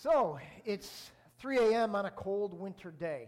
So, it's 3 a.m. on a cold winter day.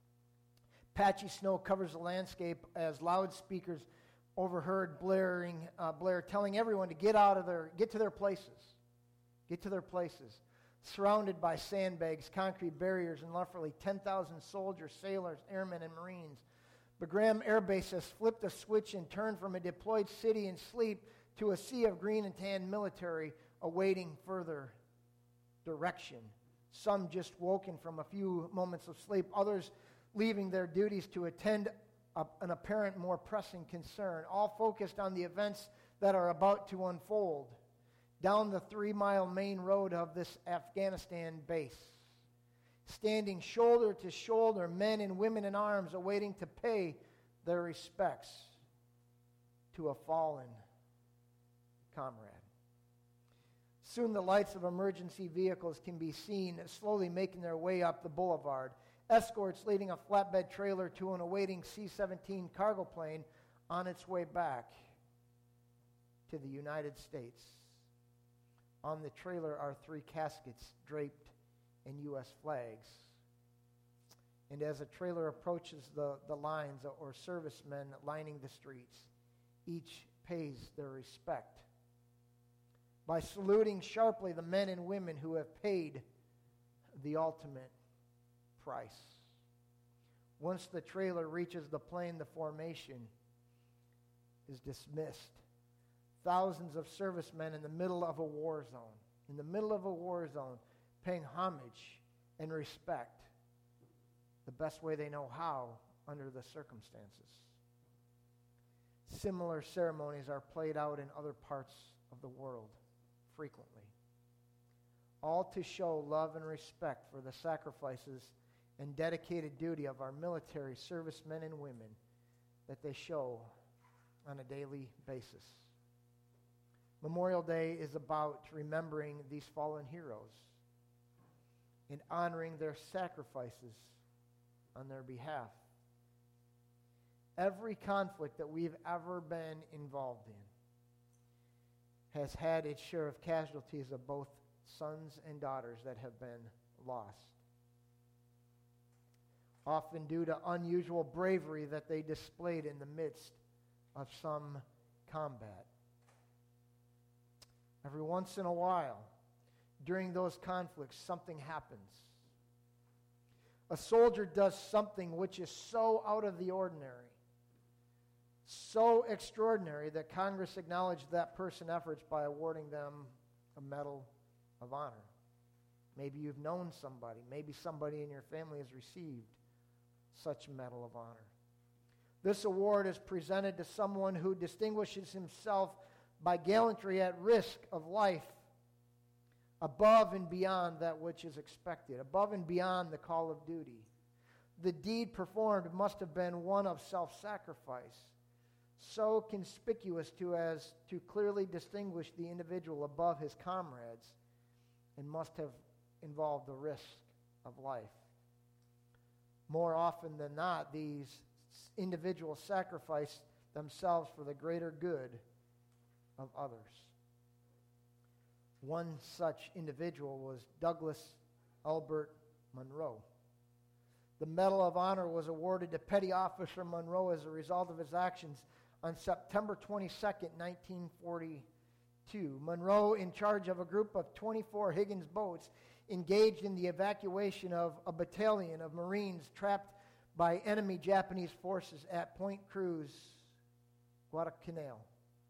Patchy snow covers the landscape as loudspeakers overheard Blair telling everyone to get to their places. Get to their places. Surrounded by sandbags, concrete barriers, and roughly 10,000 soldiers, sailors, airmen, and Marines. Bagram Air Base has flipped a switch and turned from a deployed city in sleep to a sea of green and tan military awaiting further direction. Some just woken from a few moments of sleep, others leaving their duties to attend an apparent more pressing concern, all focused on the events that are about to unfold down the 3-mile main road of this Afghanistan base. Standing shoulder to shoulder, men and women in arms awaiting to pay their respects to a fallen comrade. Soon the lights of emergency vehicles can be seen slowly making their way up the boulevard. Escorts leading a flatbed trailer to an awaiting C-17 cargo plane on its way back to the United States. On the trailer are 3 caskets draped in U.S. flags. And as the trailer approaches the lines or servicemen lining the streets, each pays their respect by saluting sharply the men and women who have paid the ultimate price. Once the trailer reaches the plane, the formation is dismissed. Thousands of servicemen in the middle of a war zone, paying homage and respect the best way they know how under the circumstances. Similar ceremonies are played out in other parts of the world frequently, all to show love and respect for the sacrifices and dedicated duty of our military servicemen and women that they show on a daily basis. Memorial Day is about remembering these fallen heroes and honoring their sacrifices on their behalf. Every conflict that we've ever been involved in has had its share of casualties of both sons and daughters that have been lost, often due to unusual bravery that they displayed in the midst of some combat. Every once in a while, during those conflicts, something happens. A soldier does something which is so out of the ordinary, so extraordinary that Congress acknowledged that person's efforts by awarding them a Medal of Honor. Maybe you've known somebody. Maybe somebody in your family has received such a Medal of Honor. This award is presented to someone who distinguishes himself by gallantry at risk of life, above and beyond that which is expected, above and beyond the call of duty. The deed performed must have been one of self-sacrifice, so conspicuous as to clearly distinguish the individual above his comrades, and must have involved the risk of life. More often than not, these individuals sacrifice themselves for the greater good of others. One such individual was Douglas Albert Monroe. The Medal of Honor was awarded to Petty Officer Monroe as a result of his actions on September 22nd, 1942. Monroe, in charge of a group of 24 Higgins boats, engaged in the evacuation of a battalion of Marines trapped by enemy Japanese forces at Point Cruz, Guadalcanal.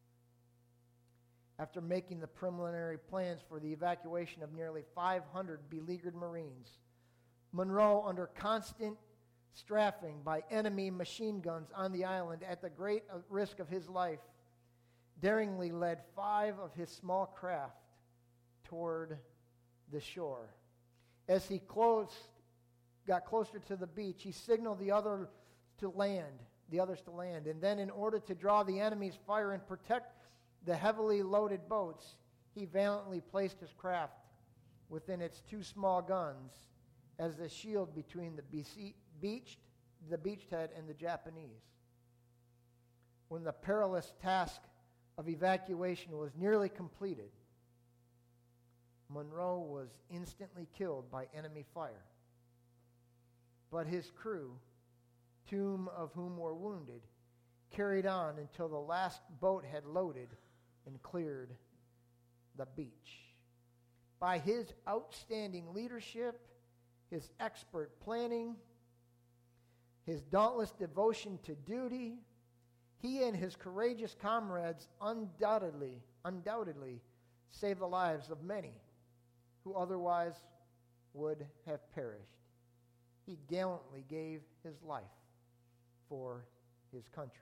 After making the preliminary plans for the evacuation of nearly 500 beleaguered Marines, Monroe, under constant strafing by enemy machine guns on the island at the great risk of his life, daringly led 5 of his small craft toward the shore. As he got closer to the beach, he signaled the others to land, and then in order to draw the enemy's fire and protect the heavily loaded boats, he valiantly placed his craft within its 2 small guns as the shield between the beachhead and the Japanese. When the perilous task of evacuation was nearly completed, Monroe was instantly killed by enemy fire. But his crew, two of whom were wounded, carried on until the last boat had loaded and cleared the beach. By his outstanding leadership, his expert planning, his dauntless devotion to duty, he and his courageous comrades undoubtedly saved the lives of many who otherwise would have perished. He gallantly gave his life for his country.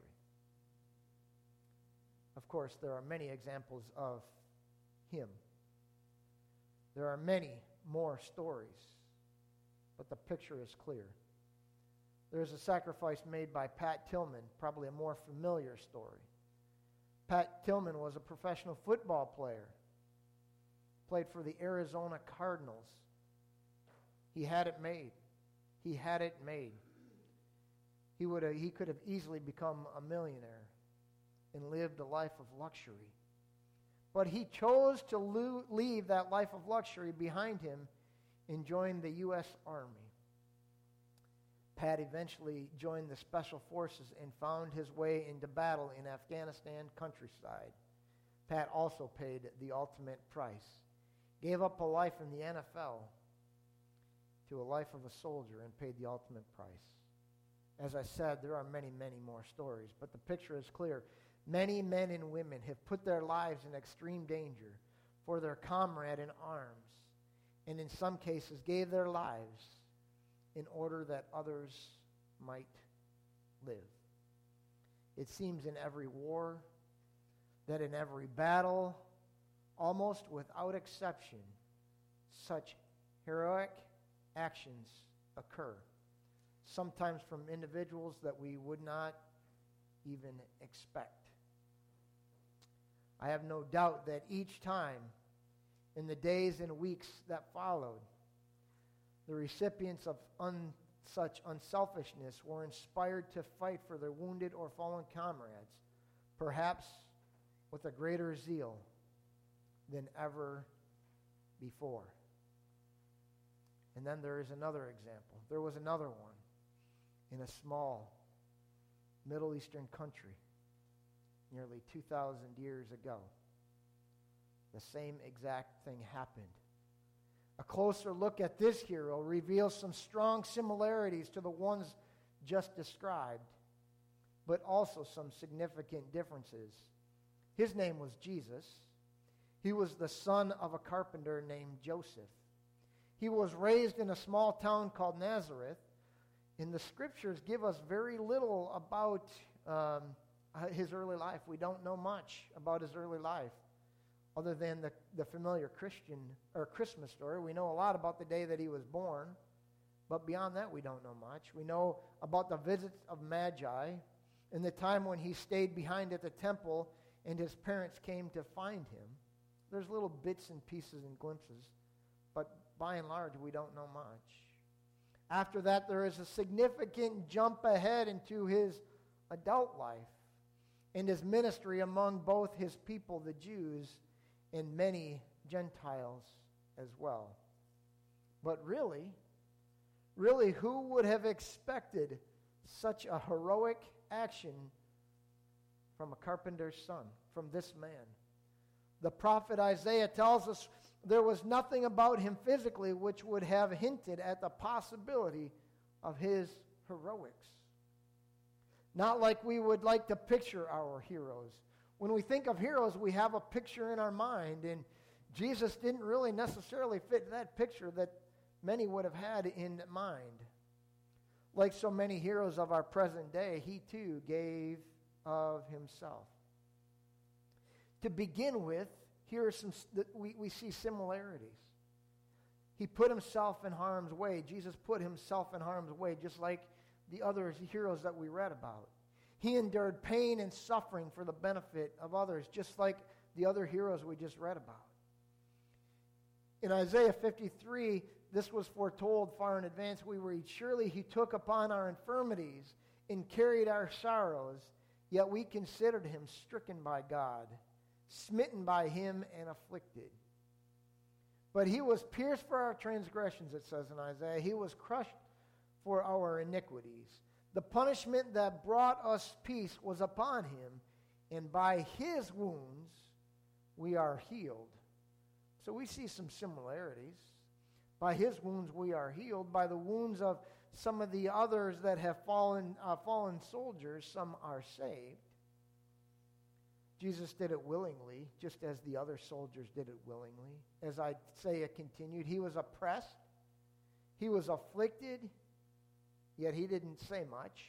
Of course, there are many examples of him. There are many more stories, but the picture is clear. There's a sacrifice made by Pat Tillman, probably a more familiar story. Pat Tillman was a professional football player, played for the Arizona Cardinals. He had it made. He had it made. He could have easily become a millionaire and lived a life of luxury. But he chose to leave that life of luxury behind him and join the U.S. Army. Pat eventually joined the Special Forces and found his way into battle in Afghanistan countryside. Pat also paid the ultimate price, gave up a life in the NFL to a life of a soldier and paid the ultimate price. As I said, there are many, many more stories, but the picture is clear. Many men and women have put their lives in extreme danger for their comrade in arms, and in some cases gave their lives in order that others might live. It seems in every war, that in every battle, almost without exception, such heroic actions occur, sometimes from individuals that we would not even expect. I have no doubt that each time, in the days and weeks that followed, the recipients of such unselfishness were inspired to fight for their wounded or fallen comrades, perhaps with a greater zeal than ever before. And then there is another example. There was another one in a small Middle Eastern country nearly 2,000 years ago. The same exact thing happened. A closer look at this hero reveals some strong similarities to the ones just described, but also some significant differences. His name was Jesus. He was the son of a carpenter named Joseph. He was raised in a small town called Nazareth, and the scriptures give us very little about his early life. We don't know much about his early life, other than the familiar Christian or Christmas story. We know a lot about the day that he was born, but beyond that we don't know much. We know about the visits of Magi and the time when he stayed behind at the temple and his parents came to find him. There's little bits and pieces and glimpses, but by and large we don't know much. After that, there is a significant jump ahead into his adult life and his ministry among both his people, the Jews, and many Gentiles as well. But really, who would have expected such a heroic action from a carpenter's son, from this man? The prophet Isaiah tells us there was nothing about him physically which would have hinted at the possibility of his heroics. Not like we would like to picture our heroes. When we think of heroes, we have a picture in our mind, and Jesus didn't really necessarily fit that picture that many would have had in mind. Like so many heroes of our present day, he too gave of himself. To begin with, here are we see similarities. He put himself in harm's way. Jesus put himself in harm's way, just like the other heroes that we read about. He endured pain and suffering for the benefit of others, just like the other heroes we just read about. In Isaiah 53, this was foretold far in advance. We read, "Surely he took upon our infirmities and carried our sorrows, yet we considered him stricken by God, smitten by him and afflicted." But he was pierced for our transgressions, it says in Isaiah. He was crushed for our iniquities. The punishment that brought us peace was upon him, and by his wounds we are healed. So we see some similarities. By his wounds we are healed. By the wounds of some of the others that have fallen soldiers, some are saved. Jesus did it willingly, just as the other soldiers did it willingly. As Isaiah continued, he was oppressed, he was afflicted, yet he didn't say much.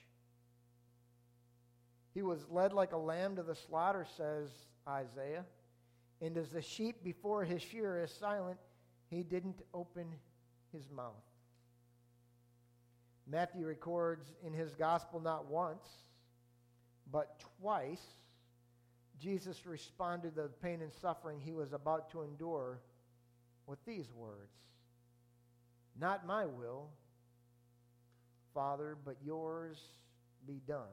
He was led like a lamb to the slaughter, says Isaiah. And as the sheep before his shearer is silent, he didn't open his mouth. Matthew records in his gospel not once, but twice, Jesus responded to the pain and suffering he was about to endure with these words, "Not my will, Father, but yours be done."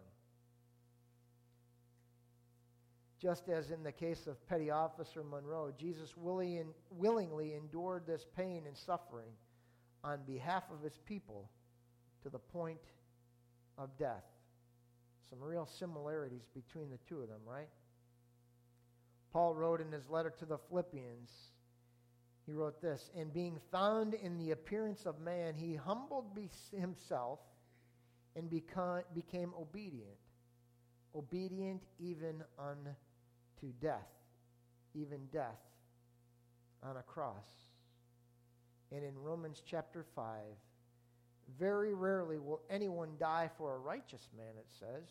Just as in the case of Petty Officer Monroe, Jesus willingly endured this pain and suffering on behalf of his people to the point of death. Some real similarities between the two of them, right? Paul wrote in his letter to the Philippians, he wrote this, "And being found in the appearance of man, he humbled himself and became obedient even unto death, even death on a cross." And in Romans chapter 5, very rarely will anyone die for a righteous man, it says.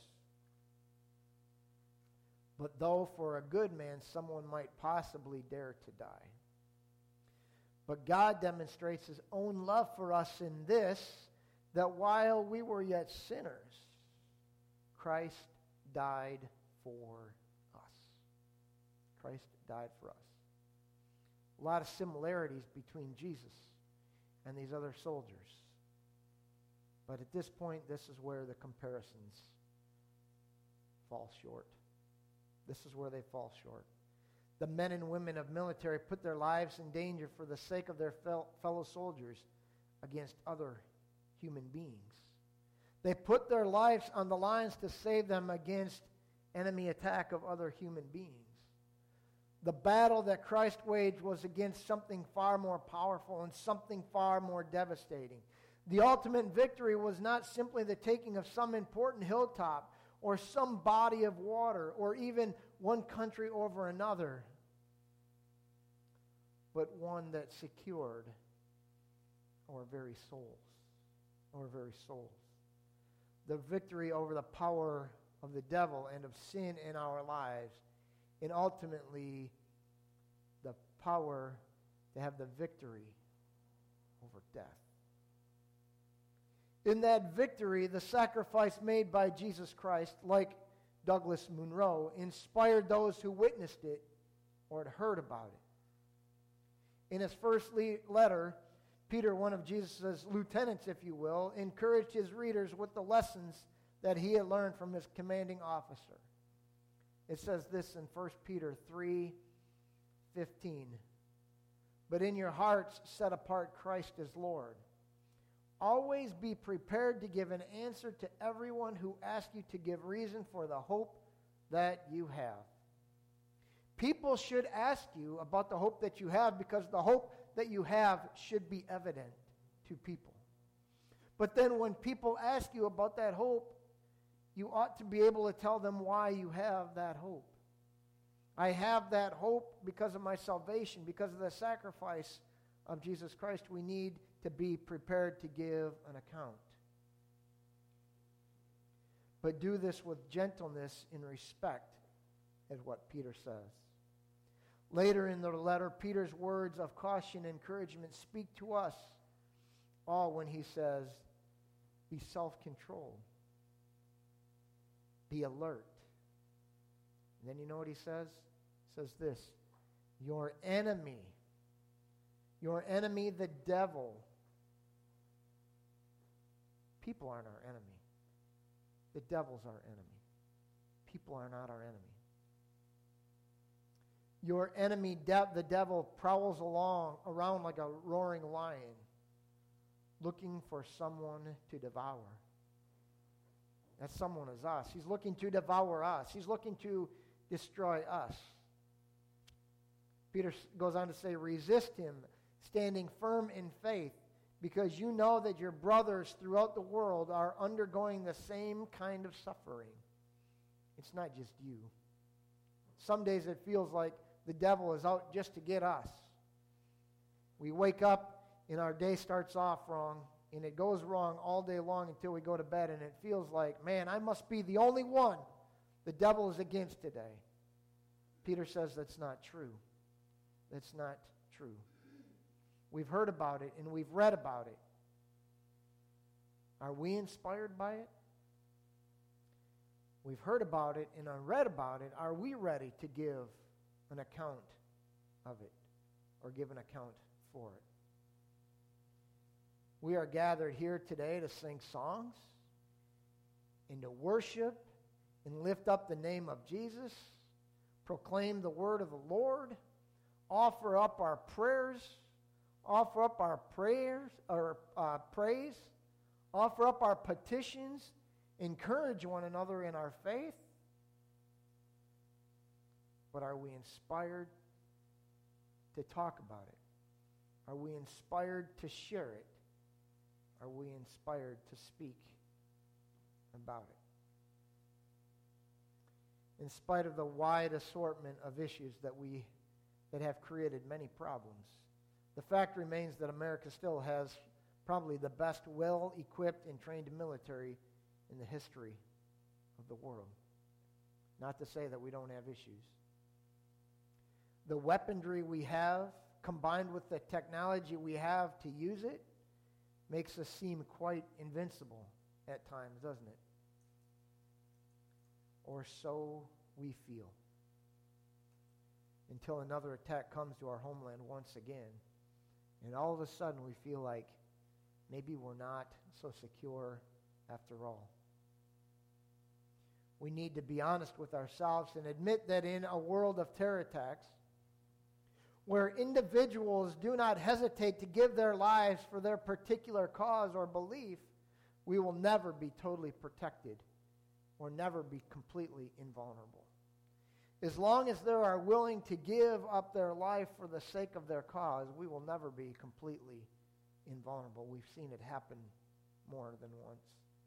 But though for a good man someone might possibly dare to die. But God demonstrates his own love for us in this, that while we were yet sinners, Christ died for us. Christ died for us. A lot of similarities between Jesus and these other soldiers. But at this point, this is where the comparisons fall short. This is where they fall short. The men and women of military put their lives in danger for the sake of their fellow soldiers against other human beings. They put their lives on the lines to save them against enemy attack of other human beings. The battle that Christ waged was against something far more powerful and something far more devastating. The ultimate victory was not simply the taking of some important hilltop or some body of water or even one country over another, but one that secured our very souls. The victory over the power of the devil and of sin in our lives, and ultimately the power to have the victory over death. In that victory, the sacrifice made by Jesus Christ, like Douglas Munro, inspired those who witnessed it or had heard about it. In his first letter, Peter, one of Jesus' lieutenants, if you will, encouraged his readers with the lessons that he had learned from his commanding officer. It says this in 1 Peter 3:15. "But in your hearts set apart Christ as Lord. Always be prepared to give an answer to everyone who asks you to give reason for the hope that you have." People should ask you about the hope that you have because the hope that you have should be evident to people. But then when people ask you about that hope, you ought to be able to tell them why you have that hope. I have that hope because of my salvation, because of the sacrifice of Jesus Christ. We need to be prepared to give an account. But do this with gentleness and respect, is what Peter says. Later in the letter, Peter's words of caution and encouragement speak to us all when he says, be self-controlled. Be alert. And then you know what he says? He says this, your enemy, the devil. People aren't our enemy. The devil's our enemy. People are not our enemy. Your enemy, the devil, prowls around like a roaring lion, looking for someone to devour. That someone is us. He's looking to devour us. He's looking to destroy us. Peter goes on to say, resist him, standing firm in faith, because you know that your brothers throughout the world are undergoing the same kind of suffering. It's not just you. Some days it feels like the devil is out just to get us. We wake up and our day starts off wrong, and it goes wrong all day long until we go to bed, and it feels like, man, I must be the only one the devil is against today. Peter says that's not true. That's not true. We've heard about it and we've read about it. Are we inspired by it? We've heard about it and read about it. Are we ready to give an account of it or give an account for it? We are gathered here today to sing songs and to worship and lift up the name of Jesus, proclaim the word of the Lord, offer up our prayers, offer up our praise, offer up our petitions, encourage one another in our faith. But are we inspired to talk about it? Are we inspired to share it? Are we inspired to speak about it? In spite of the wide assortment of issues that have created many problems, the fact remains that America still has probably the best well-equipped and trained military in the history of the world. Not to say that we don't have issues. The weaponry we have, combined with the technology we have to use it, makes us seem quite invincible at times, doesn't it? Or so we feel. Until another attack comes to our homeland once again, and all of a sudden we feel like maybe we're not so secure after all. We need to be honest with ourselves and admit that in a world of terror attacks, where individuals do not hesitate to give their lives for their particular cause or belief, we will never be totally protected or never be completely invulnerable. As long as they are willing to give up their life for the sake of their cause, we will never be completely invulnerable. We've seen it happen more than once.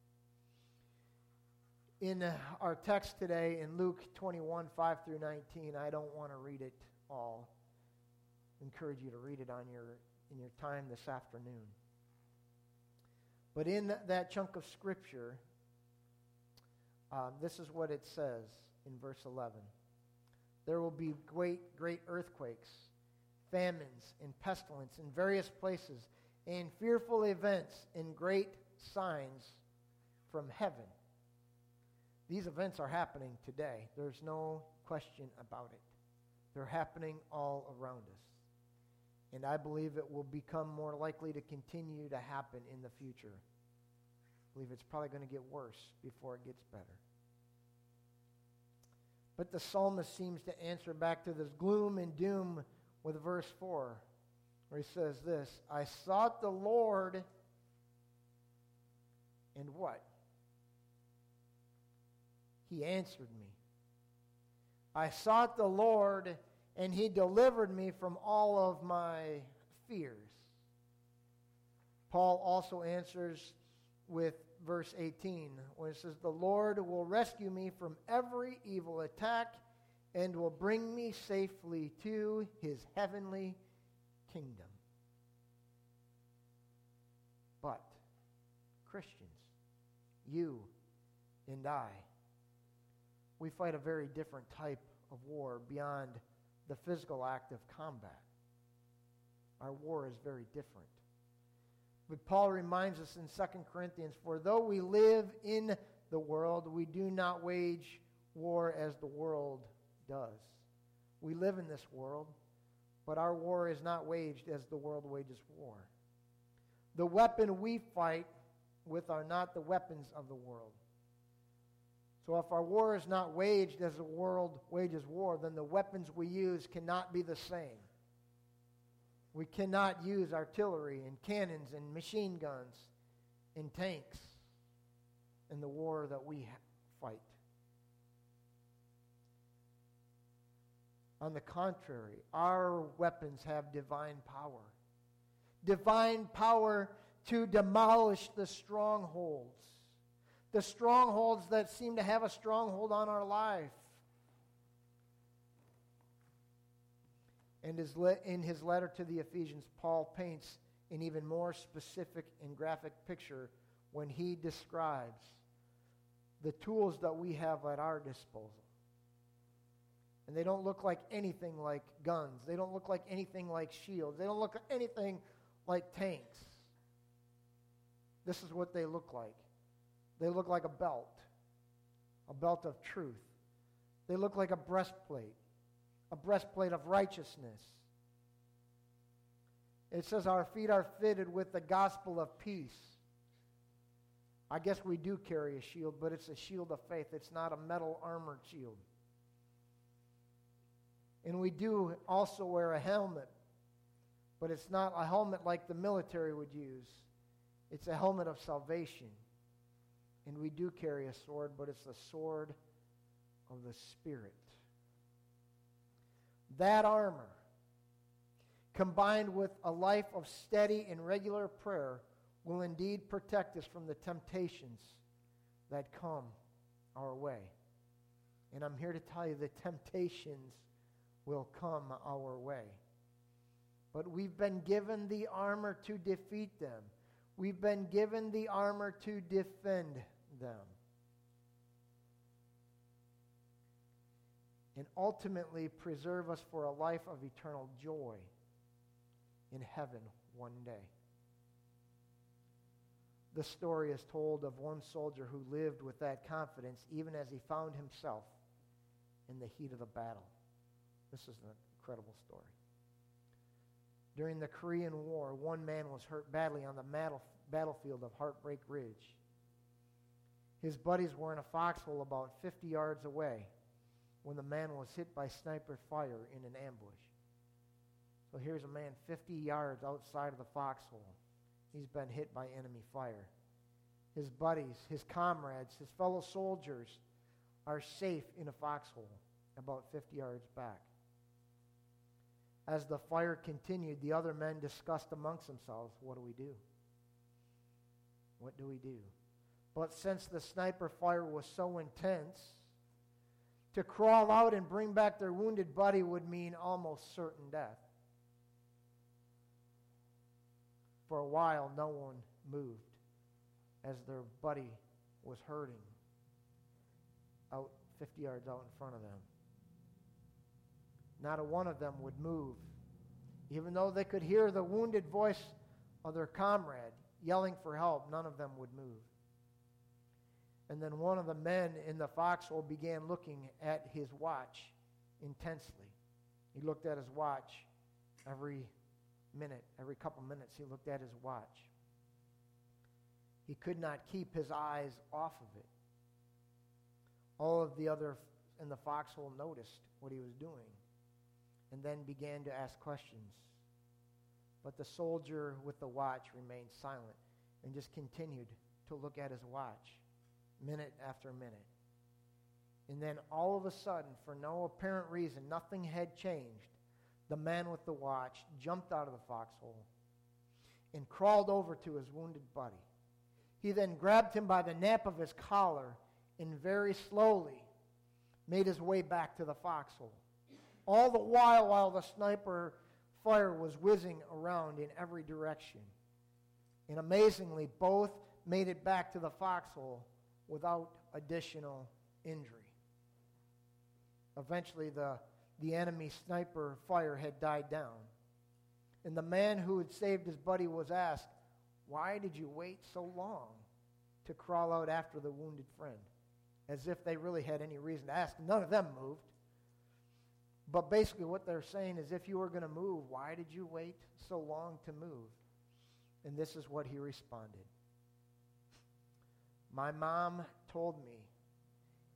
In our text today, in Luke 21, 5 through 19, I don't want to read it all. I encourage you to read it in your time this afternoon. But in that chunk of Scripture, this is what it says in verse 11. There will be great earthquakes, famines, and pestilence in various places, and fearful events and great signs from heaven. These events are happening today. There's no question about it. They're happening all around us. And I believe it will become more likely to continue to happen in the future. I believe it's probably going to get worse before it gets better. But the psalmist seems to answer back to this gloom and doom with verse 4, where he says this, I sought the Lord, and what? He answered me. I sought the Lord, and he delivered me from all of my fears. Paul also answers with verse 18, when it says, the Lord will rescue me from every evil attack and will bring me safely to his heavenly kingdom. But, Christians, you and I, we fight a very different type of war beyond the physical act of combat. Our war is very different. But Paul reminds us in 2 Corinthians, for though we live in the world, we do not wage war as the world does. We live in this world, but our war is not waged as the world wages war. The weapon we fight with are not the weapons of the world. So if our war is not waged as the world wages war, then the weapons we use cannot be the same. We cannot use artillery and cannons and machine guns and tanks in the war that we fight. On the contrary, our weapons have divine power. Divine power to demolish the strongholds. The strongholds that seem to have a stronghold on our life. And in his letter to the Ephesians, Paul paints an even more specific and graphic picture when he describes the tools that we have at our disposal. And they don't look like anything like guns. They don't look like anything like shields. They don't look anything like tanks. This is what they look like. They look like a belt of truth. They look like a breastplate of righteousness. It says our feet are fitted with the gospel of peace. I guess we do carry a shield, but it's a shield of faith. It's not a metal armored shield. And we do also wear a helmet, but it's not a helmet like the military would use. It's a helmet of salvation. And we do carry a sword, but it's the sword of the Spirit. That armor, combined with a life of steady and regular prayer, will indeed protect us from the temptations that come our way. And I'm here to tell you the temptations will come our way. But we've been given the armor to defeat them. We've been given the armor to defend them. And ultimately preserve us for a life of eternal joy in heaven one day. The story is told of one soldier who lived with that confidence even as he found himself in the heat of the battle. This is an incredible story. During the Korean War, one man was hurt badly on the battlefield of Heartbreak Ridge. His buddies were in a foxhole about 50 yards away when the man was hit by sniper fire in an ambush. So here's a man 50 yards outside of the foxhole. He's been hit by enemy fire. His buddies, his comrades, his fellow soldiers are safe in a foxhole about 50 yards back. As the fire continued, the other men discussed amongst themselves, what do we do? What do we do? But since the sniper fire was so intense, to crawl out and bring back their wounded buddy would mean almost certain death. For a while, no one moved as their buddy was hurting out 50 yards out in front of them. Not a one of them would move, even though they could hear the wounded voice of their comrade yelling for help. None of them would move. And then one of the men in the foxhole began looking at his watch intensely. He looked at his watch every minute, every couple minutes he looked at his watch. He could not keep his eyes off of it. All of the other in the foxhole noticed what he was doing and then began to ask questions. But the soldier with the watch remained silent and just continued to look at his watch minute after minute. And then all of a sudden, for no apparent reason, nothing had changed. The man with the watch jumped out of the foxhole and crawled over to his wounded buddy. He then grabbed him by the nape of his collar and very slowly made his way back to the foxhole. All the while the sniper fire was whizzing around in every direction. And amazingly, both made it back to the foxhole without additional injury. Eventually, the enemy sniper fire had died down. And the man who had saved his buddy was asked, "Why did you wait so long to crawl out after the wounded friend?" As if they really had any reason to ask. None of them moved. But basically what they're saying is, if you were going to move, why did you wait so long to move? And this is what he responded. "My mom told me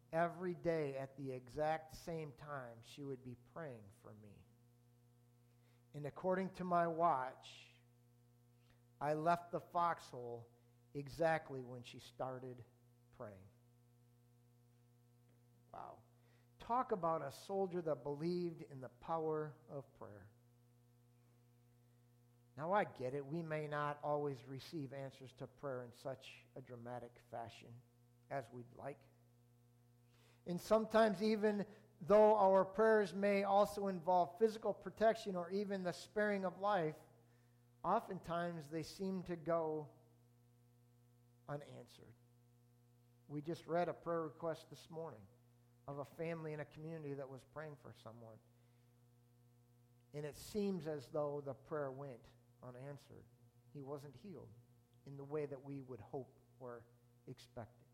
every day at the exact same time, she would be praying for me. And according to my watch, I left the foxhole exactly when she started praying. Wow. Talk about a soldier that believed in the power of prayer. Now, I get it. We may not always receive answers to prayer in such a dramatic fashion as we'd like. And sometimes, even though our prayers may also involve physical protection or even the sparing of life, oftentimes they seem to go unanswered. We just read a prayer request this morning of a family in a community that was praying for someone. And it seems as though the prayer went unanswered. He wasn't healed in the way that we would hope or expect it.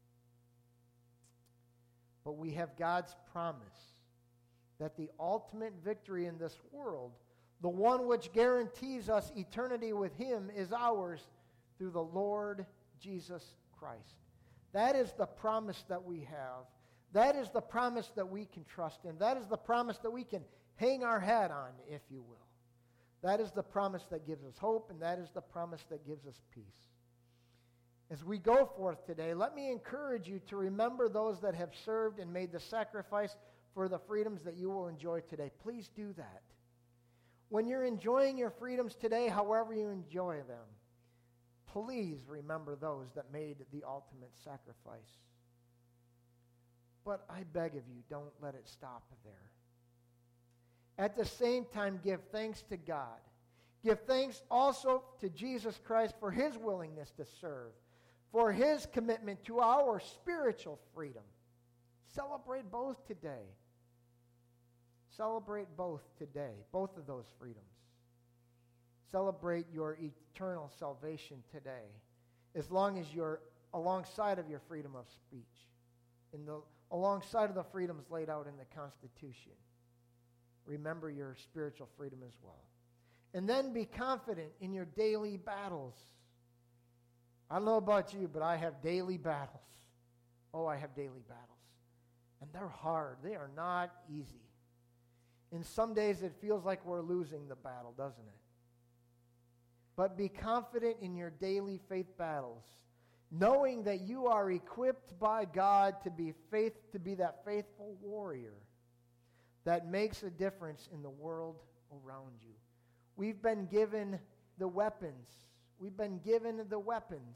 But we have God's promise that the ultimate victory in this world, the one which guarantees us eternity with Him, is ours through the Lord Jesus Christ. That is the promise that we have. That is the promise that we can trust in. That is the promise that we can hang our hat on, if you will. That is the promise that gives us hope, and that is the promise that gives us peace. As we go forth today, let me encourage you to remember those that have served and made the sacrifice for the freedoms that you will enjoy today. Please do that. When you're enjoying your freedoms today, however you enjoy them, please remember those that made the ultimate sacrifice. But I beg of you, don't let it stop there. At the same time, give thanks to God. Give thanks also to Jesus Christ for His willingness to serve, for His commitment to our spiritual freedom. Celebrate both today. Celebrate both today, both of those freedoms. Celebrate your eternal salvation today, as long as you're alongside of your freedom of speech, alongside of the freedoms laid out in the Constitution. Remember your spiritual freedom as well. And then be confident in your daily battles. I don't know about you, but I have daily battles. Oh, I have daily battles. And they're hard. They are not easy. And some days it feels like we're losing the battle, doesn't it? But be confident in your daily faith battles, knowing that you are equipped by God to be that faithful warrior that makes a difference in the world around you. We've been given the weapons. We've been given the weapons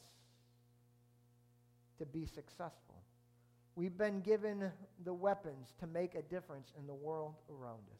to be successful. We've been given the weapons to make a difference in the world around us.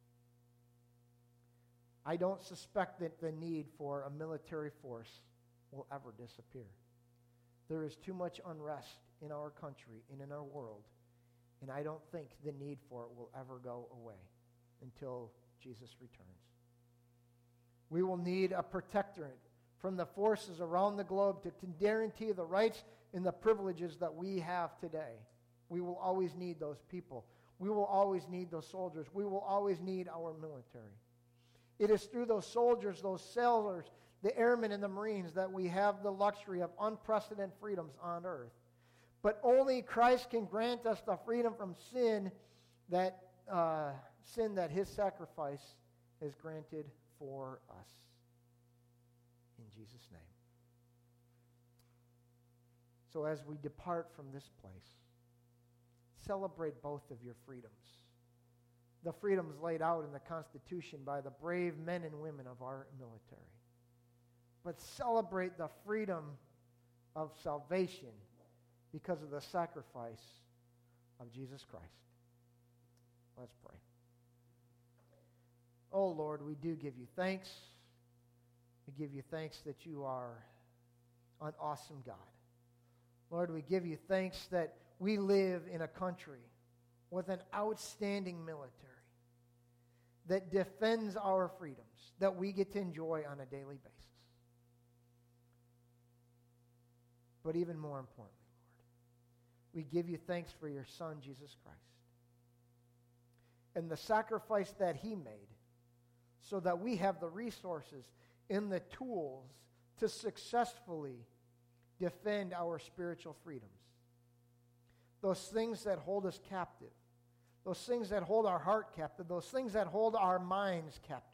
I don't suspect that the need for a military force will ever disappear. There is too much unrest in our country and in our world, and I don't think the need for it will ever go away until Jesus returns. We will need a protectorate from the forces around the globe to guarantee the rights and the privileges that we have today. We will always need those people. We will always need those soldiers. We will always need our military. It is through those soldiers, those sailors, the airmen and the Marines that we have the luxury of unprecedented freedoms on earth. But only Christ can grant us the freedom from sin that His sacrifice has granted for us. In Jesus' name. So as we depart from this place, celebrate both of your freedoms. The freedoms laid out in the Constitution by the brave men and women of our military. But celebrate the freedom of salvation because of the sacrifice of Jesus Christ. Let's pray. Oh Lord, we do give you thanks. We give you thanks that you are an awesome God. Lord, we give you thanks that we live in a country with an outstanding military that defends our freedoms that we get to enjoy on a daily basis. But even more importantly, Lord, we give you thanks for your Son, Jesus Christ, and the sacrifice that He made so that we have the resources and the tools to successfully defend our spiritual freedoms. those things that hold us captive, those things that hold our heart captive, those things that hold our minds captive.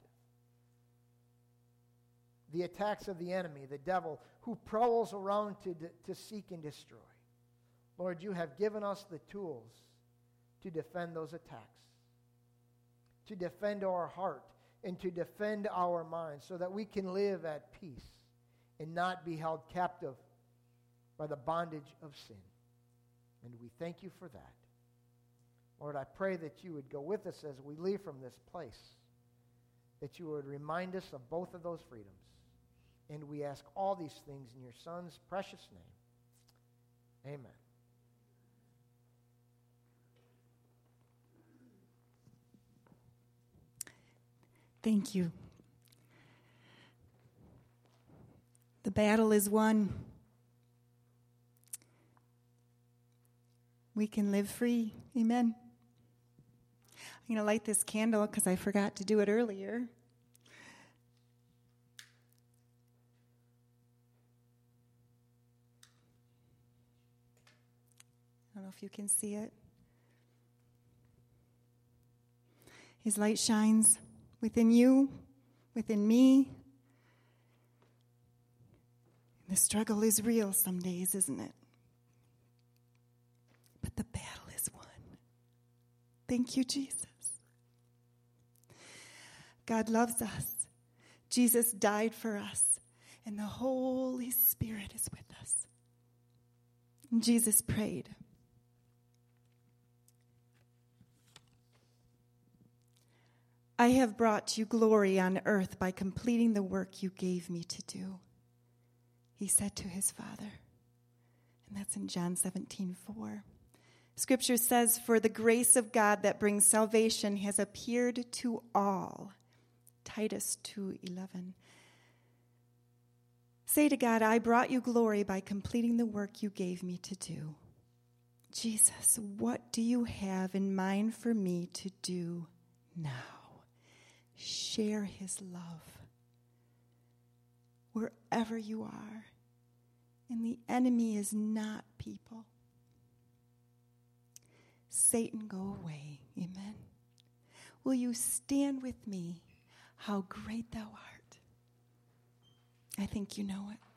The attacks of the enemy, the devil, who prowls around to seek and destroy. Lord, you have given us the tools to defend those attacks, to defend our heart, and to defend our minds so that we can live at peace and not be held captive by the bondage of sin. And we thank you for that. Lord, I pray that you would go with us as we leave from this place, that you would remind us of both of those freedoms. And we ask all these things in your Son's precious name. Amen. Thank you. The battle is won. We can live free. Amen. I'm going to light this candle because I forgot to do it earlier. I don't know if you can see it. His light shines within you, within me. The struggle is real some days, isn't it? But the battle is won. Thank you, Jesus. God loves us. Jesus died for us, and the Holy Spirit is with us. And Jesus prayed, I have brought you glory on earth by completing the work you gave me to do, he said to his Father. And that's in John 17:4. Scripture says, for the grace of God that brings salvation has appeared to all. Titus 2:11. Say to God, I brought you glory by completing the work you gave me to do. Jesus, what do you have in mind for me to do now? Share his love wherever you are. And the enemy is not people. Satan, go away. Amen. Will you stand with me? How great thou art. I think you know it.